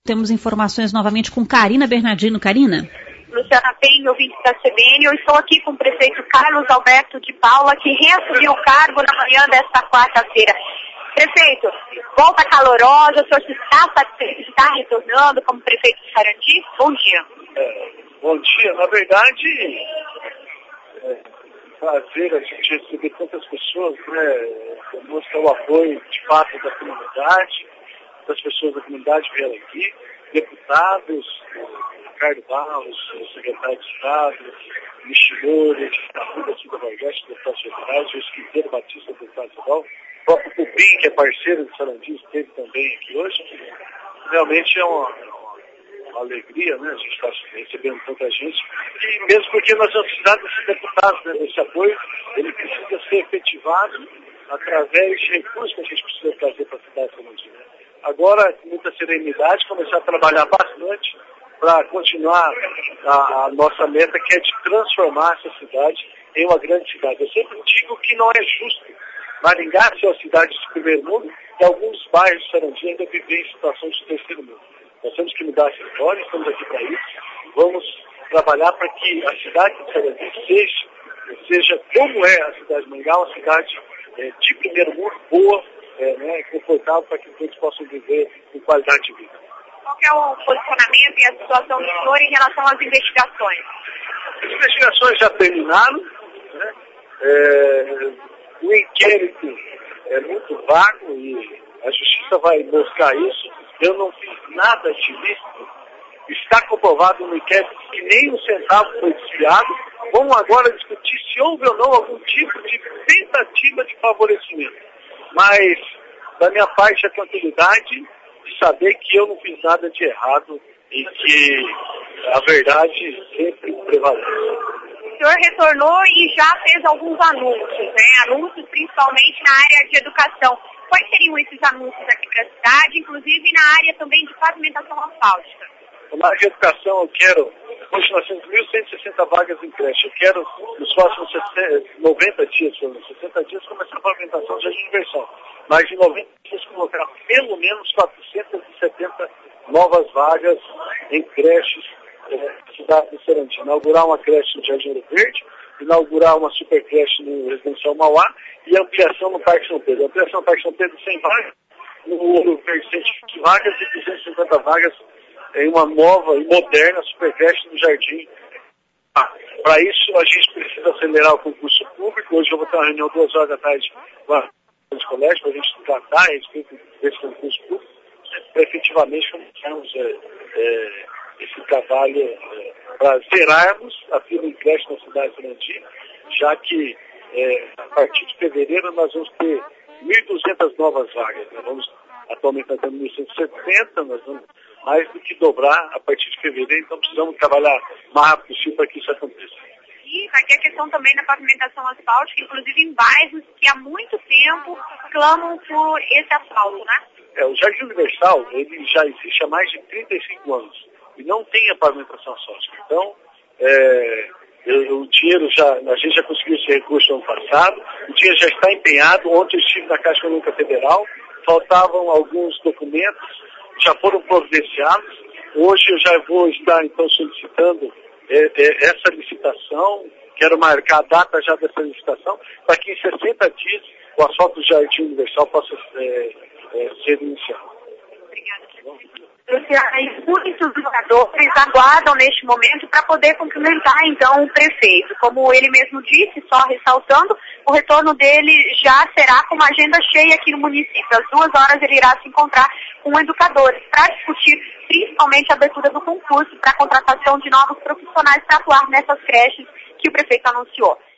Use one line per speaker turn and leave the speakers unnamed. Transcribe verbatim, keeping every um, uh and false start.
Temos informações novamente com Karina Bernardino. Karina?
Luciana Penha, ouvinte da C B N. Eu estou aqui com o prefeito Carlos Alberto de Paula, que reassumiu o cargo na manhã desta quarta-feira. Prefeito, volta calorosa, o senhor se está satisfeito de estar retornando como prefeito de Sarandi? Bom dia.
É, bom dia. Na verdade, é prazer a gente receber tantas pessoas, né? Demonstra o apoio, de fato, da comunidade, das pessoas da comunidade vieram aqui, deputados, Ricardo Barros, secretário de Estado, Michilore, deputado da Cida Vargas, deputados federais, o Esquiteiro Batista, deputado federal, o próprio Pupim, que é parceiro de Sarandi, esteve também aqui hoje. Realmente é uma, uma, uma alegria, né? A gente está recebendo tanta gente, e mesmo porque nós vamos precisar desses deputados, né, desse apoio, ele precisa ser efetivado através de recursos que a gente precisa trazer para a cidade de Sarandi, né? Agora, com muita serenidade, começar a trabalhar bastante para continuar a, a nossa meta, que é de transformar essa cidade em uma grande cidade. Eu sempre digo que não é justo Maringá ser uma cidade de primeiro mundo e alguns bairros de Sarandi ainda vivem em situação de terceiro mundo. Nós temos que mudar essa história, estamos aqui para isso. Vamos trabalhar para que a cidade de Sarandi seja, seja como é a cidade de Maringá, uma cidade é, de primeiro mundo, boa, É, né, confortável para que todos possam viver com qualidade de vida.
Qual que é o posicionamento e a situação do senhor em relação às investigações?
As investigações já terminaram, né? É, o inquérito é muito vago e a justiça vai buscar isso. Eu não fiz nada de ilícito. Está comprovado no inquérito que nem um centavo foi desviado. Vamos agora discutir se houve ou não algum tipo de tentativa de favorecimento. Mas, da minha parte, a tranquilidade de saber que eu não fiz nada de errado e que a verdade sempre prevalece.
O senhor retornou e já fez alguns anúncios, né? Anúncios principalmente na área de educação. Quais seriam esses anúncios aqui para a cidade, inclusive na área também de pavimentação asfáltica?
Na área de educação, eu quero, hoje nós temos mil cento e sessenta vagas em creche. Eu quero, nos próximos noventa dias, sessenta dias, começar a pavimentação de Jardim Universal. Mas em noventa dias, colocar pelo menos quatrocentas e setenta novas vagas em creches na cidade de Sarandi. Inaugurar uma creche no Jardim Ouro Verde, inaugurar uma super creche no Residencial Mauá e ampliação no Parque São Pedro. A ampliação no Parque São Pedro, cem vagas, no Ouro Verde, cento e vinte vagas e duzentas e cinquenta vagas em uma nova e moderna supercreche no Jardim. Ah, para isso, a gente precisa acelerar o concurso público. Hoje eu vou ter uma reunião duas horas da tarde com os colégios para a gente tratar a respeito desse concurso público, para efetivamente começarmos é, é, esse trabalho é, para zerarmos a fila em creche na cidade de Sarandi, já que é, a partir de fevereiro nós vamos ter mil e duzentas novas vagas. Nós vamos, atualmente nós temos mil cento e setenta, nós vamos mais do que dobrar a partir de fevereiro, então precisamos trabalhar o mais rápido possível para que isso aconteça.
E vai ter a questão também da pavimentação asfáltica, inclusive em bairros que há muito tempo clamam por esse asfalto, né?
É, o Jardim Universal, ele já existe há mais de trinta e cinco anos e não tem a pavimentação asfáltica. Então, é, eu, o dinheiro já, a gente já conseguiu esse recurso no ano passado, o dinheiro já está empenhado. Ontem eu estive na Caixa Econômica Federal, faltavam alguns documentos, já foram providenciados. Hoje eu já vou estar, então, solicitando é, é, essa licitação. Quero marcar a data já dessa licitação, para que em sessenta dias o asfalto do Jardim Universal possa é, é, ser iniciado.
Obrigada. Luciana, e muitos moradores aguardam neste momento para poder cumprimentar, então, o prefeito. Como ele mesmo disse, só ressaltando, o retorno dele já será com uma agenda cheia aqui no município. Às duas horas ele irá se encontrar com educadores para discutir principalmente a abertura do concurso para a contratação de novos profissionais para atuar nessas creches que o prefeito anunciou.